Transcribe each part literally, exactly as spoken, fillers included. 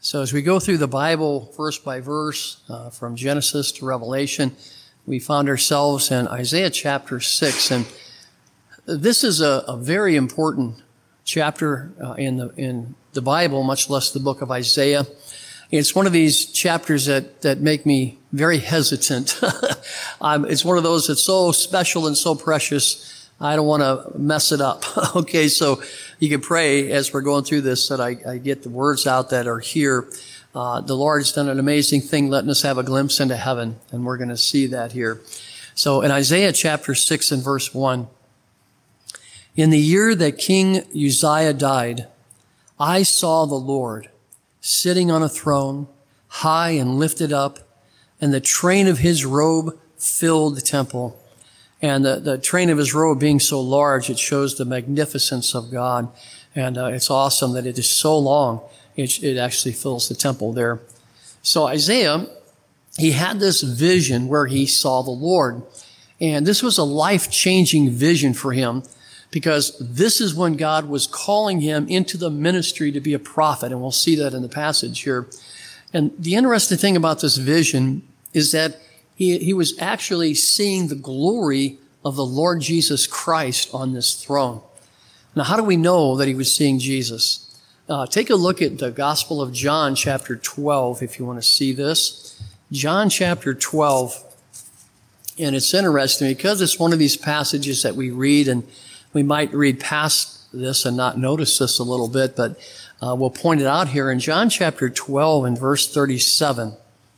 So as we go through the Bible verse by verse, uh, from Genesis to Revelation, we found ourselves in Isaiah chapter six. And this is a, a very important chapter uh, in the in the Bible, much less the book of Isaiah. It's one of these chapters that, that make me very hesitant. um, it's one of those that's so special and so precious, I don't want to mess it up. Okay, so you can pray as we're going through this that I, I get the words out that are here. Uh, the Lord's done an amazing thing, letting us have a glimpse into heaven, and we're going to see that here. So in Isaiah chapter six and verse one, in the year that King Uzziah died, I saw the Lord sitting on a throne, high and lifted up, and the train of his robe filled the temple. And the, the train of his robe being so large, it shows the magnificence of God. And uh, it's awesome that it is so long, it, it actually fills the temple there. So Isaiah, he had this vision where he saw the Lord. And this was a life-changing vision for him, because this is when God was calling him into the ministry to be a prophet. And we'll see that in the passage here. And the interesting thing about this vision is that He, he was actually seeing the glory of the Lord Jesus Christ on this throne. Now, how do we know that he was seeing Jesus? Uh, take a look at the Gospel of John, chapter twelve, if you want to see this. John, chapter twelve. And it's interesting because it's one of these passages that we read, and we might read past this and not notice this a little bit, but uh, we'll point it out here in John, chapter twelve, and verse thirty-seven.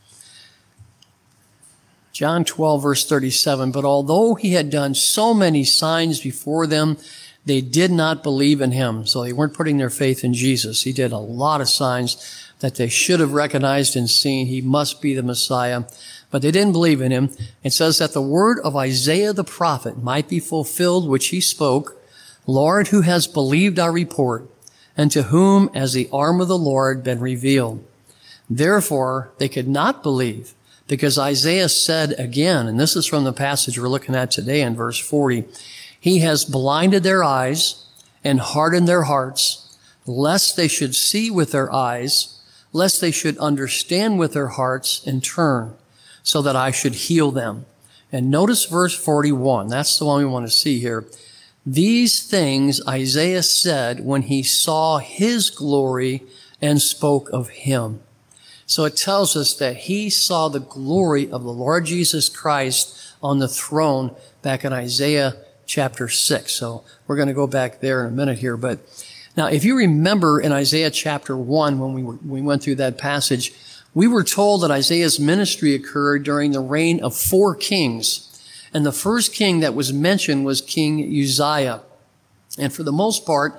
John twelve, verse thirty-seven, but although he had done so many signs before them, they did not believe in him. So they weren't putting their faith in Jesus. He did a lot of signs that they should have recognized and seen. He must be the Messiah, but they didn't believe in him. It says that the word of Isaiah the prophet might be fulfilled, which he spoke, Lord, who has believed our report, and to whom has the arm of the Lord been revealed? Therefore, they could not believe, because Isaiah said again, and this is from the passage we're looking at today in verse forty, he has blinded their eyes and hardened their hearts, lest they should see with their eyes, lest they should understand with their hearts and turn, so that I should heal them. And notice verse forty-one. That's the one we want to see here. These things Isaiah said when he saw his glory and spoke of him. So it tells us that he saw the glory of the Lord Jesus Christ on the throne back in Isaiah chapter six. So we're going to go back there in a minute here. But now, if you remember in Isaiah chapter one, when we were, we went through that passage, we were told that Isaiah's ministry occurred during the reign of four kings. And the first king that was mentioned was King Uzziah. And for the most part,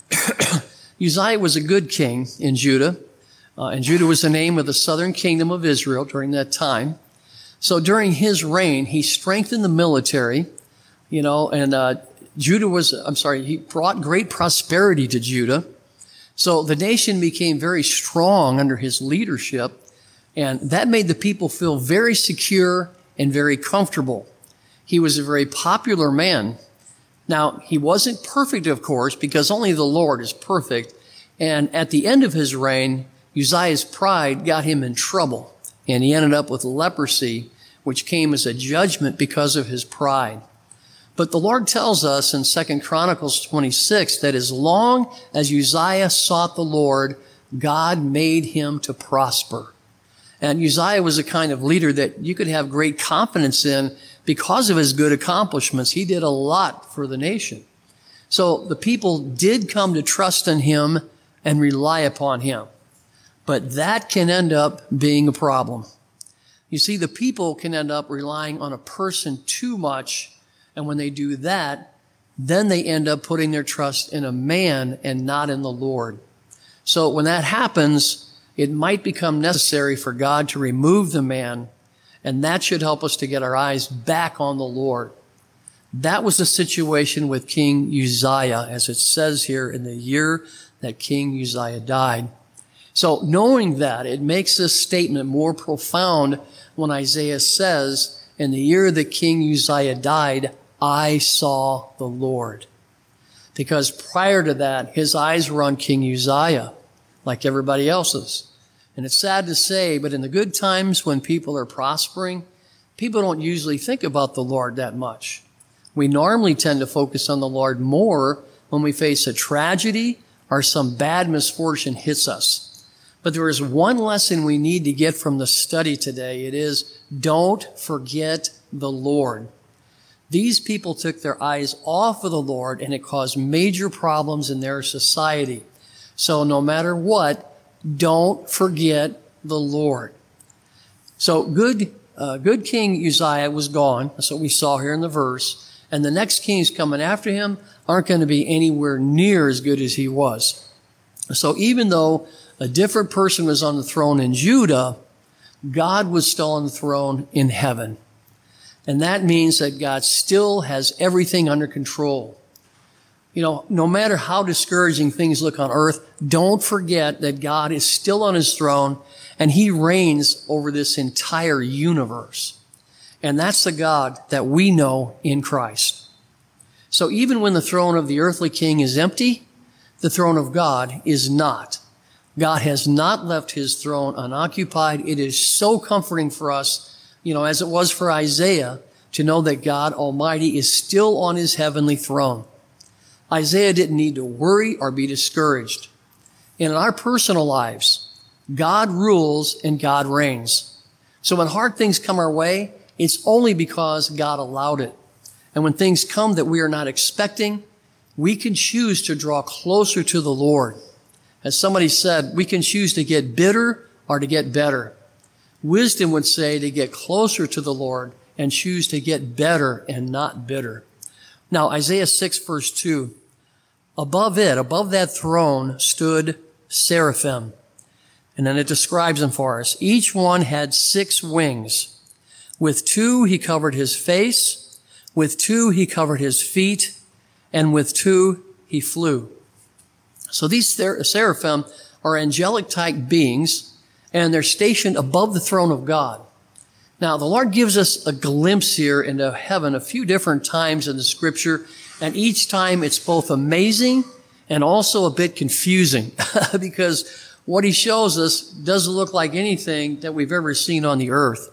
Uzziah was a good king in Judah. Uh, and Judah was the name of the southern kingdom of Israel during that time. So during his reign, he strengthened the military, you know, and uh, Judah was, I'm sorry, he brought great prosperity to Judah. So the nation became very strong under his leadership, and that made the people feel very secure and very comfortable. He was a very popular man. Now, he wasn't perfect, of course, because only the Lord is perfect. And at the end of his reign, Uzziah's pride got him in trouble, and he ended up with leprosy, which came as a judgment because of his pride. But the Lord tells us in Second Chronicles twenty-six that as long as Uzziah sought the Lord, God made him to prosper. And Uzziah was a kind of leader that you could have great confidence in because of his good accomplishments. He did a lot for the nation. So the people did come to trust in him and rely upon him. But that can end up being a problem. You see, the people can end up relying on a person too much, and when they do that, then they end up putting their trust in a man and not in the Lord. So when that happens, it might become necessary for God to remove the man, and that should help us to get our eyes back on the Lord. That was the situation with King Uzziah, as it says here, in the year that King Uzziah died. So knowing that, it makes this statement more profound when Isaiah says, in the year that King Uzziah died, I saw the Lord. Because prior to that, his eyes were on King Uzziah, like everybody else's. And it's sad to say, but in the good times when people are prospering, people don't usually think about the Lord that much. We normally tend to focus on the Lord more when we face a tragedy or some bad misfortune hits us. But there is one lesson we need to get from the study today. It is, don't forget the Lord. These people took their eyes off of the Lord, and it caused major problems in their society. So no matter what, don't forget the Lord. So good, uh, good King Uzziah was gone. That's what we saw here in the verse. And the next kings coming after him aren't going to be anywhere near as good as he was. So even though a different person was on the throne in Judah, God was still on the throne in heaven. And that means that God still has everything under control. You know, no matter how discouraging things look on earth, don't forget that God is still on his throne and he reigns over this entire universe. And that's the God that we know in Christ. So even when the throne of the earthly king is empty, the throne of God is not. God has not left his throne unoccupied. It is so comforting for us, you know, as it was for Isaiah, to know that God Almighty is still on his heavenly throne. Isaiah didn't need to worry or be discouraged. In our personal lives, God rules and God reigns. So when hard things come our way, it's only because God allowed it. And when things come that we are not expecting, we can choose to draw closer to the Lord. As somebody said, we can choose to get bitter or to get better. Wisdom would say to get closer to the Lord and choose to get better and not bitter. Now, Isaiah six verse two, above it, above that throne stood seraphim. And then it describes them for us. Each one had six wings. With two, he covered his face. With two, he covered his feet. And with two, he flew. So these seraphim are angelic type beings, and they're stationed above the throne of God. Now, the Lord gives us a glimpse here into heaven a few different times in the scripture, and each time it's both amazing and also a bit confusing because what he shows us doesn't look like anything that we've ever seen on the earth.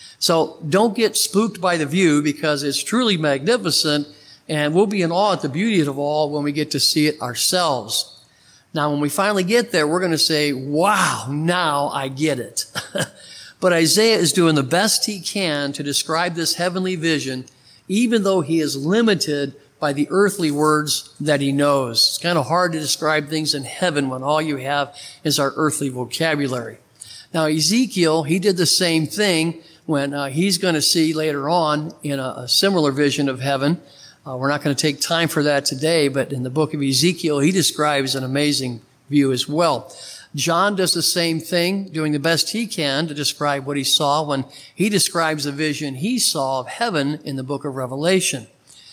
So don't get spooked by the view because it's truly magnificent, and we'll be in awe at the beauty of it all when we get to see it ourselves. Now, when we finally get there, we're going to say, wow, now I get it. But Isaiah is doing the best he can to describe this heavenly vision, even though he is limited by the earthly words that he knows. It's kind of hard to describe things in heaven when all you have is our earthly vocabulary. Now, Ezekiel, he did the same thing when uh, he's going to see later on in a, a similar vision of heaven. Uh, we're not going to take time for that today, but in the book of Ezekiel, he describes an amazing view as well. John does the same thing, doing the best he can to describe what he saw when he describes the vision he saw of heaven in the book of Revelation.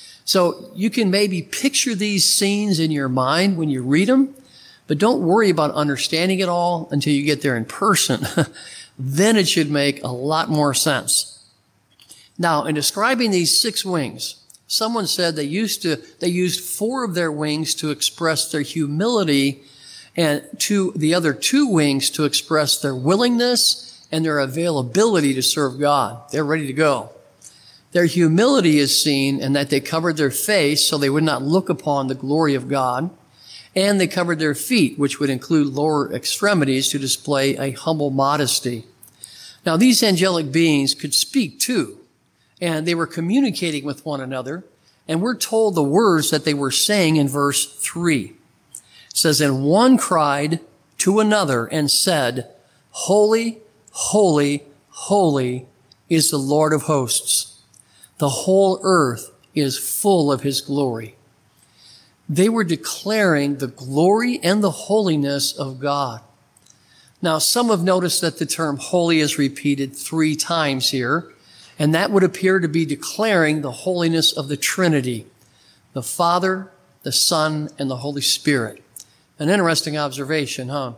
So you can maybe picture these scenes in your mind when you read them, but don't worry about understanding it all until you get there in person. Then it should make a lot more sense. Now, in describing these six wings, someone said they used to, they used four of their wings to express their humility and two, the other two wings to express their willingness and their availability to serve God. They're ready to go. Their humility is seen in that they covered their face so they would not look upon the glory of God. And they covered their feet, which would include lower extremities, to display a humble modesty. Now, these angelic beings could speak too, and they were communicating with one another, and we're told the words that they were saying in verse three. It says, and one cried to another and said, holy, holy, holy is the Lord of hosts. The whole earth is full of his glory. They were declaring the glory and the holiness of God. Now, some have noticed that the term holy is repeated three times here, and that would appear to be declaring the holiness of the Trinity, the Father, the Son, and the Holy Spirit. An interesting observation, huh?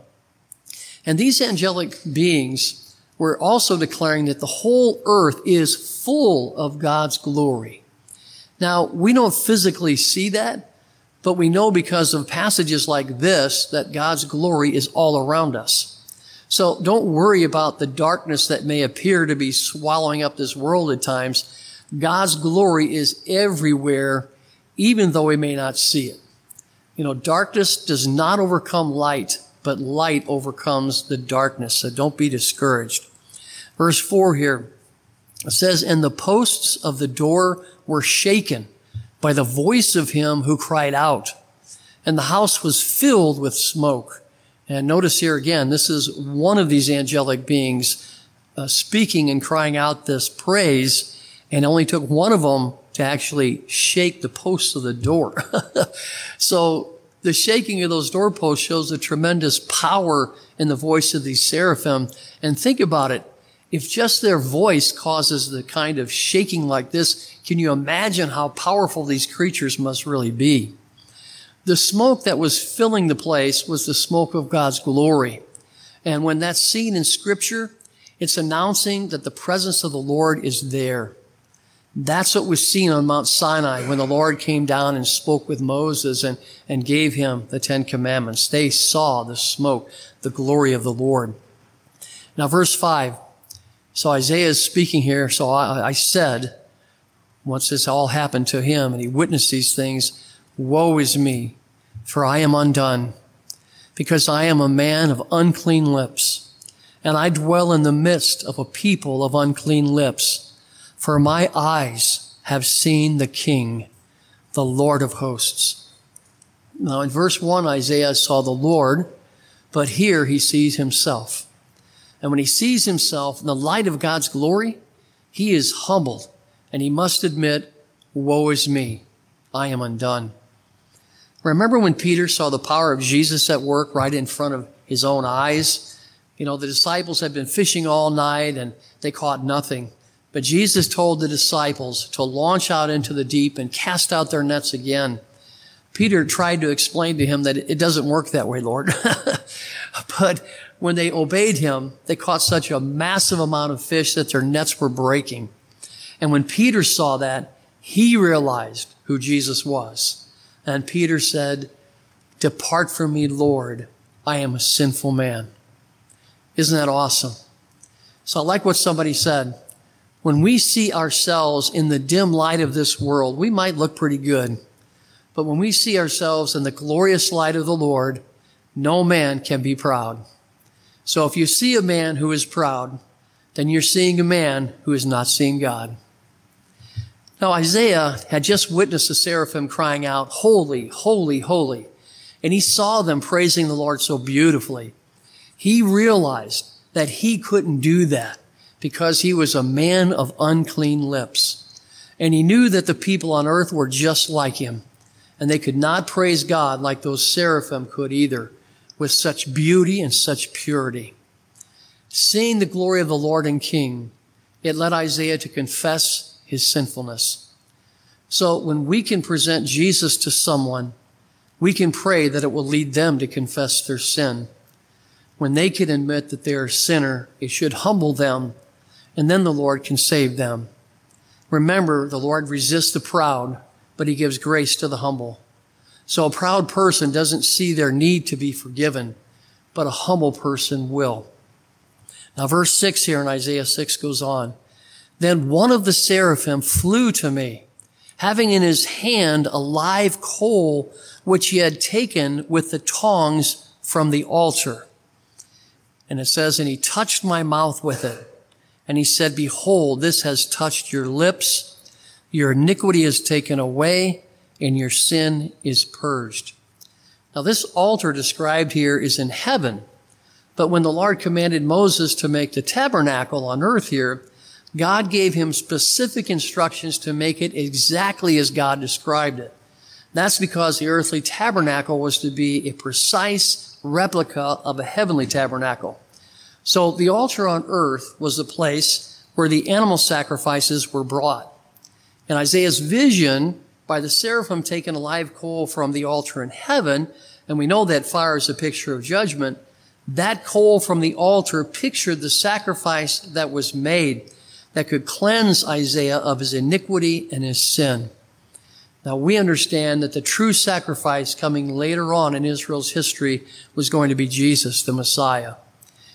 And these angelic beings were also declaring that the whole earth is full of God's glory. Now, we don't physically see that, but we know because of passages like this that God's glory is all around us. So don't worry about the darkness that may appear to be swallowing up this world at times. God's glory is everywhere, even though we may not see it. You know, darkness does not overcome light, but light overcomes the darkness. So don't be discouraged. Verse four here, it says, and the posts of the door were shaken by the voice of him who cried out, and the house was filled with smoke. And notice here again, this is one of these angelic beings uh, speaking and crying out this praise, and it only took one of them to actually shake the posts of the door. So the shaking of those doorposts shows the tremendous power in the voice of these seraphim. And think about it. If just their voice causes the kind of shaking like this, can you imagine how powerful these creatures must really be? The smoke that was filling the place was the smoke of God's glory. And when that's seen in Scripture, it's announcing that the presence of the Lord is there. That's what was seen on Mount Sinai when the Lord came down and spoke with Moses and, and gave him the Ten Commandments. They saw the smoke, the glory of the Lord. Now, verse five. So Isaiah is speaking here. So I, I said, once this all happened to him and he witnessed these things, woe is me, for I am undone, because I am a man of unclean lips, and I dwell in the midst of a people of unclean lips. For my eyes have seen the King, the Lord of hosts. Now in verse one, Isaiah saw the Lord, but here he sees himself. And when he sees himself in the light of God's glory, he is humbled, and he must admit, woe is me, I am undone. Remember when Peter saw the power of Jesus at work right in front of his own eyes? You know, the disciples had been fishing all night and they caught nothing. But Jesus told the disciples to launch out into the deep and cast out their nets again. Peter tried to explain to him that it doesn't work that way, Lord. But when they obeyed him, they caught such a massive amount of fish that their nets were breaking. And when Peter saw that, he realized who Jesus was. And Peter said, depart from me, Lord, I am a sinful man. Isn't that awesome? So I like what somebody said. When we see ourselves in the dim light of this world, we might look pretty good. But when we see ourselves in the glorious light of the Lord, no man can be proud. So if you see a man who is proud, then you're seeing a man who is not seeing God. Now, Isaiah had just witnessed the seraphim crying out, holy, holy, holy. And he saw them praising the Lord so beautifully. He realized that he couldn't do that because he was a man of unclean lips. And he knew that the people on earth were just like him. And they could not praise God like those seraphim could either, with such beauty and such purity. Seeing the glory of the Lord and King, it led Isaiah to confess his sinfulness. So when we can present Jesus to someone, we can pray that it will lead them to confess their sin. When they can admit that they are a sinner, it should humble them, and then the Lord can save them. Remember, the Lord resists the proud, but he gives grace to the humble. So a proud person doesn't see their need to be forgiven, but a humble person will. Now verse six here in Isaiah six goes on. Then one of the seraphim flew to me, having in his hand a live coal, which he had taken with the tongs from the altar. And it says, and he touched my mouth with it. And he said, behold, this has touched your lips. Your iniquity is taken away, and your sin is purged. Now this altar described here is in heaven. But when the Lord commanded Moses to make the tabernacle on earth here, God gave him specific instructions to make it exactly as God described it. That's because the earthly tabernacle was to be a precise replica of a heavenly tabernacle. So the altar on earth was the place where the animal sacrifices were brought. In Isaiah's vision, by the seraphim taking a live coal from the altar in heaven, and we know that fire is a picture of judgment, that coal from the altar pictured the sacrifice that was made that could cleanse Isaiah of his iniquity and his sin. Now we understand that the true sacrifice coming later on in Israel's history was going to be Jesus, the Messiah.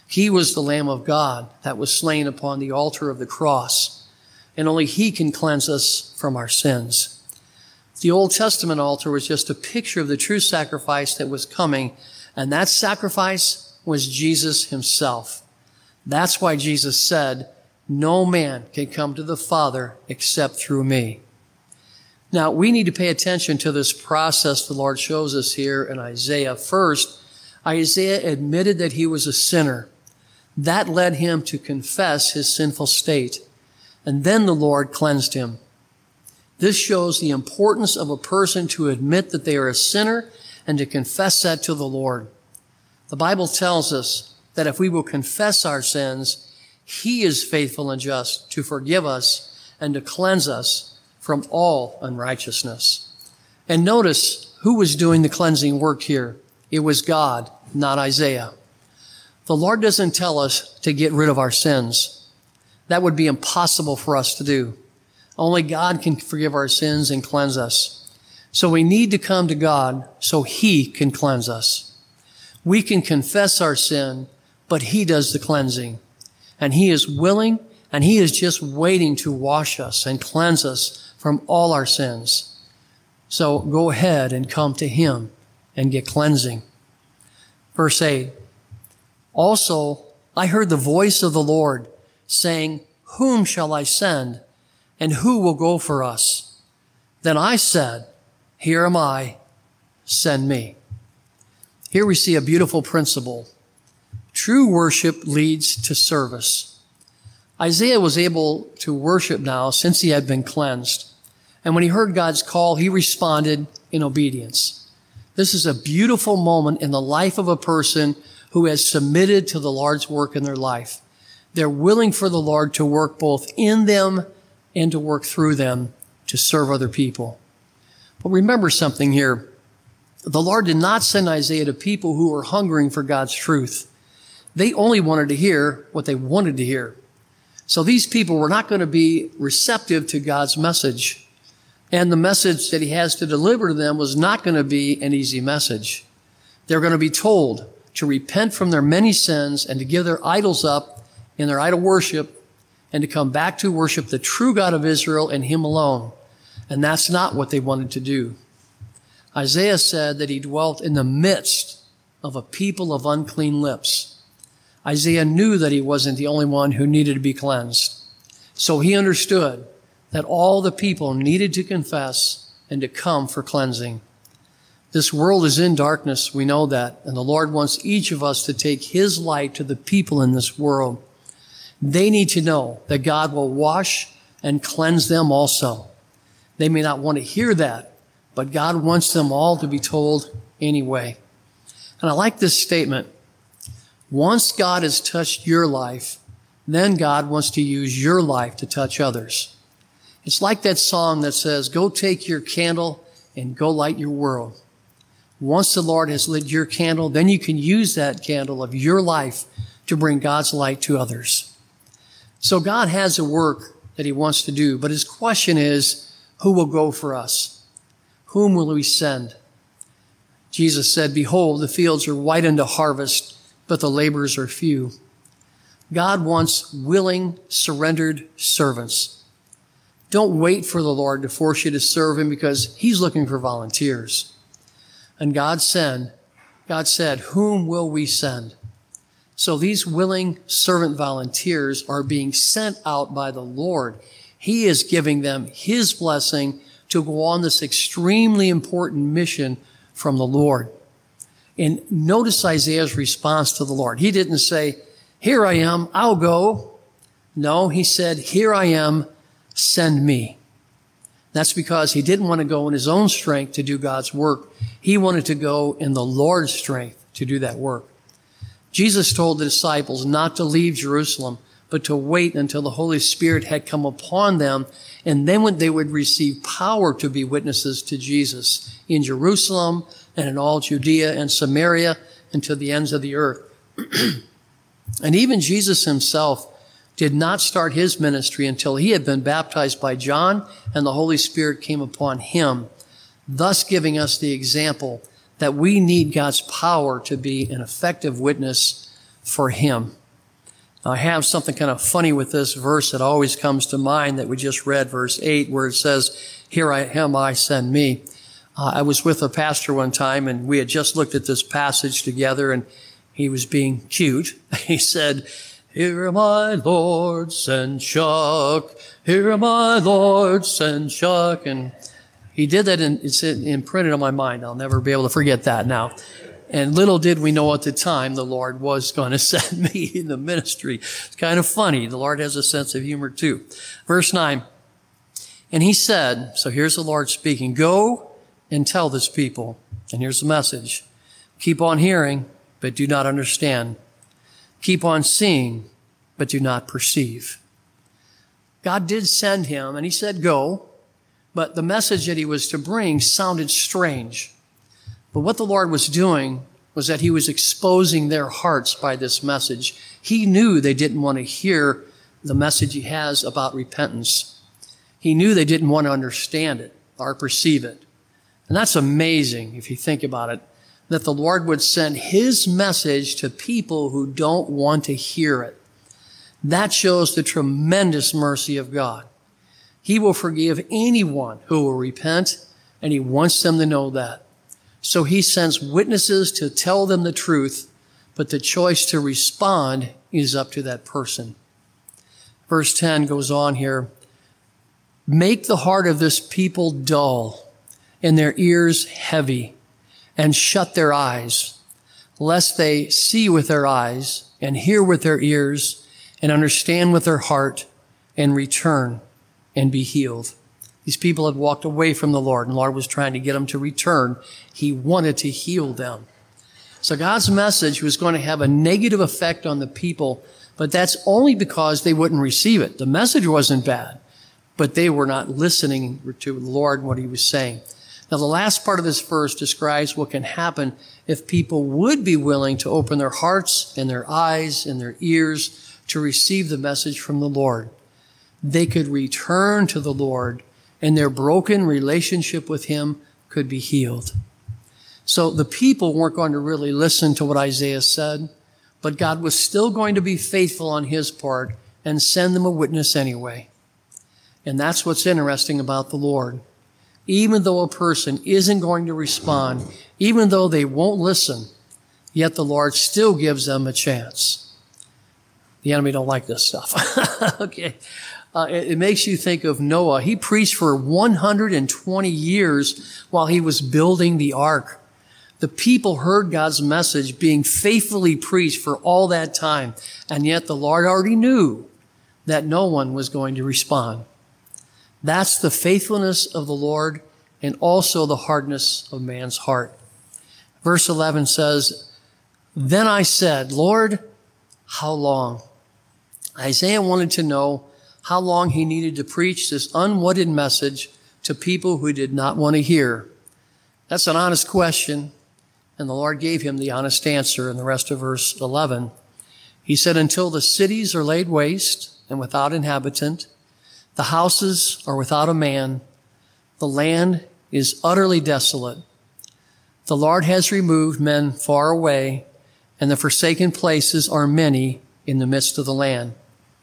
He was the Lamb of God that was slain upon the altar of the cross, and only he can cleanse us from our sins. The Old Testament altar was just a picture of the true sacrifice that was coming, and that sacrifice was Jesus himself. That's why Jesus said, "No man can come to the Father except through me." Now, we need to pay attention to this process the Lord shows us here in Isaiah. First, Isaiah admitted that he was a sinner. That led him to confess his sinful state. And then the Lord cleansed him. This shows the importance of a person to admit that they are a sinner and to confess that to the Lord. The Bible tells us that if we will confess our sins, he is faithful and just to forgive us and to cleanse us from all unrighteousness. And notice who was doing the cleansing work here. It was God, not Isaiah. The Lord doesn't tell us to get rid of our sins. That would be impossible for us to do. Only God can forgive our sins and cleanse us. So we need to come to God so he can cleanse us. We can confess our sin, but he does the cleansing. And he is willing, and he is just waiting to wash us and cleanse us from all our sins. So go ahead and come to him and get cleansing. Verse eight, also I heard the voice of the Lord saying, "Whom shall I send, and who will go for us?" Then I said, "Here am I, send me." Here we see a beautiful principle. True worship leads to service. Isaiah was able to worship now since he had been cleansed. And when he heard God's call, he responded in obedience. This is a beautiful moment in the life of a person who has submitted to the Lord's work in their life. They're willing for the Lord to work both in them and to work through them to serve other people. But remember something here. The Lord did not send Isaiah to people who were hungering for God's truth. They only wanted to hear what they wanted to hear. So these people were not going to be receptive to God's message. And the message that he has to deliver to them was not going to be an easy message. They're going to be told to repent from their many sins and to give their idols up in their idol worship and to come back to worship the true God of Israel and him alone. And that's not what they wanted to do. Isaiah said that he dwelt in the midst of a people of unclean lips. Isaiah knew that he wasn't the only one who needed to be cleansed. So he understood that all the people needed to confess and to come for cleansing. This world is in darkness, we know that, and the Lord wants each of us to take his light to the people in this world. They need to know that God will wash and cleanse them also. They may not want to hear that, but God wants them all to be told anyway. And I like this statement. Once God has touched your life, then God wants to use your life to touch others. It's like that song that says, "Go take your candle and go light your world." Once the Lord has lit your candle, then you can use that candle of your life to bring God's light to others. So God has a work that he wants to do, but his question is, who will go for us? Whom will we send? Jesus said, "Behold, the fields are white unto harvest, but the laborers are few." God wants willing, surrendered servants. Don't wait for the Lord to force you to serve him because he's looking for volunteers. And God said, God said, "Whom will we send?" So these willing servant volunteers are being sent out by the Lord. He is giving them his blessing to go on this extremely important mission from the Lord. And notice Isaiah's response to the Lord. He didn't say, "Here I am, I'll go." No, he said, "Here I am, send me." That's because he didn't want to go in his own strength to do God's work. He wanted to go in the Lord's strength to do that work. Jesus told the disciples not to leave Jerusalem, but to wait until the Holy Spirit had come upon them, and then when they would receive power to be witnesses to Jesus in Jerusalem and in all Judea and Samaria and to the ends of the earth. And even Jesus himself did not start his ministry until he had been baptized by John and the Holy Spirit came upon him, thus giving us the example that we need God's power to be an effective witness for him. I have something kind of funny with this verse that always comes to mind that we just read, verse eight, where it says, "Here I am, I send me." Uh, I was with a pastor one time, and we had just looked at this passage together, and he was being cute. He said, "Here, my Lord, send Chuck. Here, my Lord, send Chuck." And he did that, and it's imprinted on my mind. I'll never be able to forget that now. And little did we know at the time the Lord was going to send me in the ministry. It's kind of funny. The Lord has a sense of humor too. Verse nine, "And he said," so here's the Lord speaking, "Go and tell this people." And here's the message. "Keep on hearing, but do not understand. Keep on seeing, but do not perceive." God did send him, and he said, "Go," but the message that he was to bring sounded strange. But what the Lord was doing was that he was exposing their hearts by this message. He knew they didn't want to hear the message he has about repentance. He knew they didn't want to understand it or perceive it. And that's amazing if you think about it, that the Lord would send his message to people who don't want to hear it. That shows the tremendous mercy of God. He will forgive anyone who will repent, and he wants them to know that. So he sends witnesses to tell them the truth, but the choice to respond is up to that person. Verse ten goes on here, "Make the heart of this people dull, and their ears heavy, and shut their eyes, lest they see with their eyes, and hear with their ears, and understand with their heart, and return, and be healed." These people had walked away from the Lord, and the Lord was trying to get them to return. He wanted to heal them. So God's message was going to have a negative effect on the people, but that's only because they wouldn't receive it. The message wasn't bad, but they were not listening to the Lord and what he was saying. Now, the last part of this verse describes what can happen if people would be willing to open their hearts and their eyes and their ears to receive the message from the Lord. They could return to the Lord, and their broken relationship with him could be healed. So the people weren't going to really listen to what Isaiah said, but God was still going to be faithful on his part and send them a witness anyway. And that's what's interesting about the Lord. Even though a person isn't going to respond, even though they won't listen, yet the Lord still gives them a chance. The enemy don't like this stuff. Okay. Uh, it, it makes you think of Noah. He preached for one hundred twenty years while he was building the ark. The people heard God's message being faithfully preached for all that time, and yet the Lord already knew that no one was going to respond. That's the faithfulness of the Lord and also the hardness of man's heart. Verse eleven says, "Then I said, Lord, how long?" Isaiah wanted to know how long he needed to preach this unwanted message to people who did not want to hear. That's an honest question, and the Lord gave him the honest answer in the rest of verse eleven. He said, "Until the cities are laid waste and without inhabitant, the houses are without a man, the land is utterly desolate. The Lord has removed men far away, and the forsaken places are many in the midst of the land."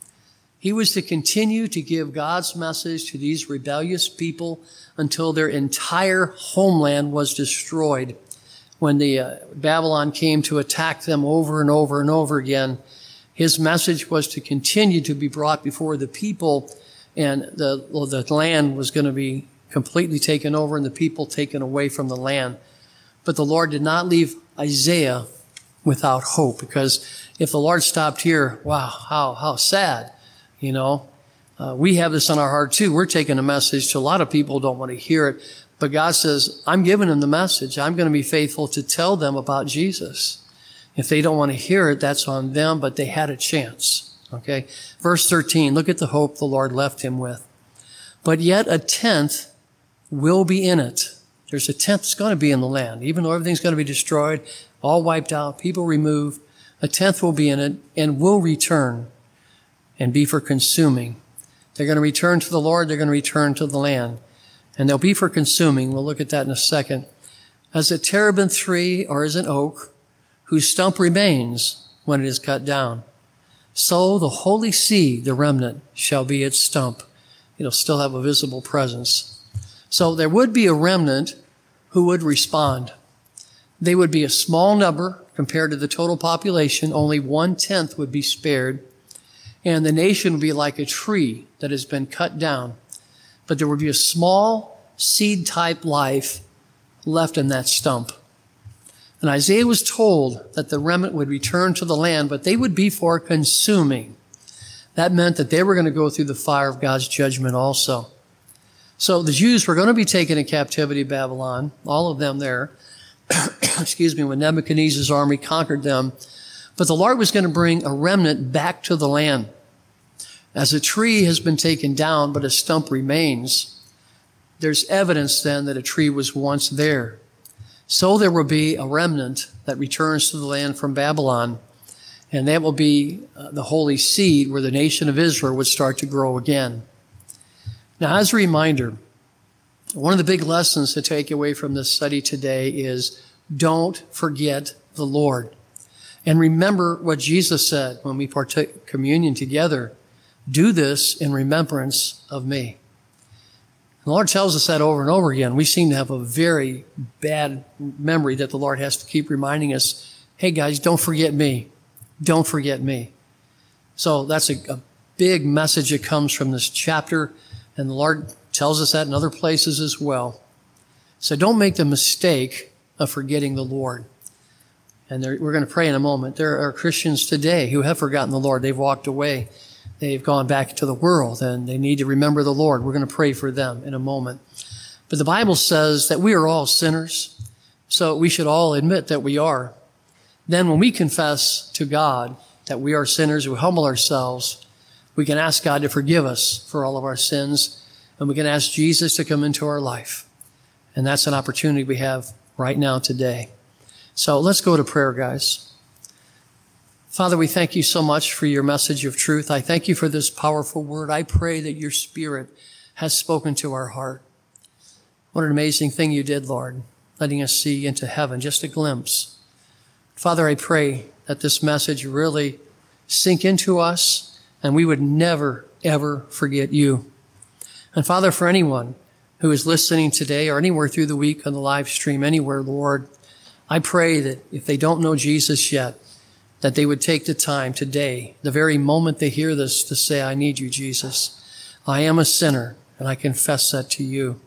He was to continue to give God's message to these rebellious people until their entire homeland was destroyed. When the uh, Babylon came to attack them over and over and over again, his message was to continue to be brought before the people, and the, well, the land was going to be completely taken over and the people taken away from the land. But the Lord did not leave Isaiah without hope, because if the Lord stopped here, wow, how, how sad. You know, uh, we have this on our heart too. We're taking a message to a lot of people who don't want to hear it. But God says, I'm giving them the message. I'm going to be faithful to tell them about Jesus. If they don't want to hear it, that's on them, but they had a chance. Okay. Verse thirteen, look at the hope the Lord left him with. "But yet a tenth will be in it." There's a tenth that's going to be in the land. Even though everything's going to be destroyed, all wiped out, people removed, a tenth will be in it and will return and be for consuming. They're going to return to the Lord. They're going to return to the land. And they'll be for consuming. We'll look at that in a second. "As a terebinth tree or as an oak, whose stump remains when it is cut down, So the holy seed, the remnant, shall be its stump. It'll still have a visible presence. So there would be a remnant who would respond. They would be a small number compared to the total population. Only one-tenth would be spared. And the nation would be like a tree that has been cut down. But there would be a small seed-type life left in that stump. And Isaiah was told that the remnant would return to the land, but they would be for consuming. That meant that they were going to go through the fire of God's judgment also. So the Jews were going to be taken in captivity to Babylon, all of them there, excuse me, when Nebuchadnezzar's army conquered them. But the Lord was going to bring a remnant back to the land. As a tree has been taken down, but a stump remains, there's evidence then that a tree was once there. So there will be a remnant that returns to the land from Babylon, and that will be uh, the holy seed where the nation of Israel would start to grow again. Now, as a reminder, one of the big lessons to take away from this study today is don't forget the Lord. And remember what Jesus said when we partake communion together. Do this in remembrance of me. The Lord tells us that over and over again. We seem to have a very bad memory that the Lord has to keep reminding us, hey guys, don't forget me. Don't forget me. So that's a, a big message that comes from this chapter, and the Lord tells us that in other places as well. So don't make the mistake of forgetting the Lord. And there, we're going to pray in a moment. There are Christians today who have forgotten the Lord. They've walked away. They've gone back to the world, and they need to remember the Lord. We're going to pray for them in a moment. But the Bible says that we are all sinners, so we should all admit that we are. Then when we confess to God that we are sinners, we humble ourselves, we can ask God to forgive us for all of our sins, and we can ask Jesus to come into our life. And that's an opportunity we have right now today. So let's go to prayer, guys. Father, we thank you so much for your message of truth. I thank you for this powerful word. I pray that your Spirit has spoken to our heart. What an amazing thing you did, Lord, letting us see into heaven, just a glimpse. Father, I pray that this message really sink into us and we would never, ever forget you. And Father, for anyone who is listening today or anywhere through the week on the live stream, anywhere, Lord, I pray that if they don't know Jesus yet, that they would take the time today, the very moment they hear this, to say, I need you, Jesus. I am a sinner, and I confess that to you.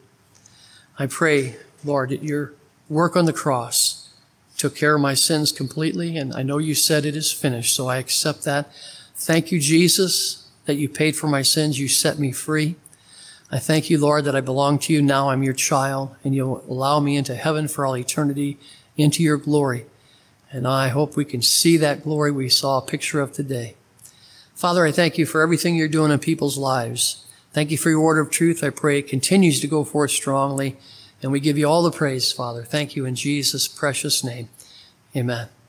I pray, Lord, that your work on the cross took care of my sins completely, and I know you said it is finished, so I accept that. Thank you, Jesus, that you paid for my sins. You set me free. I thank you, Lord, that I belong to you. Now I'm your child, and you'll allow me into heaven for all eternity, into your glory. And I hope we can see that glory we saw a picture of today. Father, I thank you for everything you're doing in people's lives. Thank you for your word of truth. I pray it continues to go forth strongly. And we give you all the praise, Father. Thank you in Jesus' precious name. Amen.